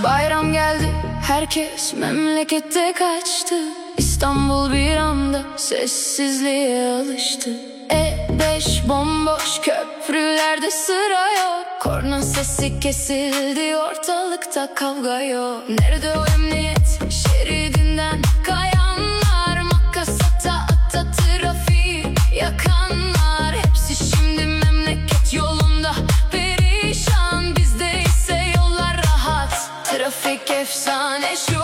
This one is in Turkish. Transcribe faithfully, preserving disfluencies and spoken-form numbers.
Bayram geldi, herkes memlekete kaçtı. İstanbul bir anda sessizliğe alıştı. E beş bomboş, köprülerde sıra yok. Korna sesi kesildi, ortalıkta kavga yok. Nerede o emniyet şeridinden kayanlar? Makas ata ata trafiği yakanlar. Hepsi şimdi memleket yolunda perişan. Bizde ise yollar rahat, trafik efsane şu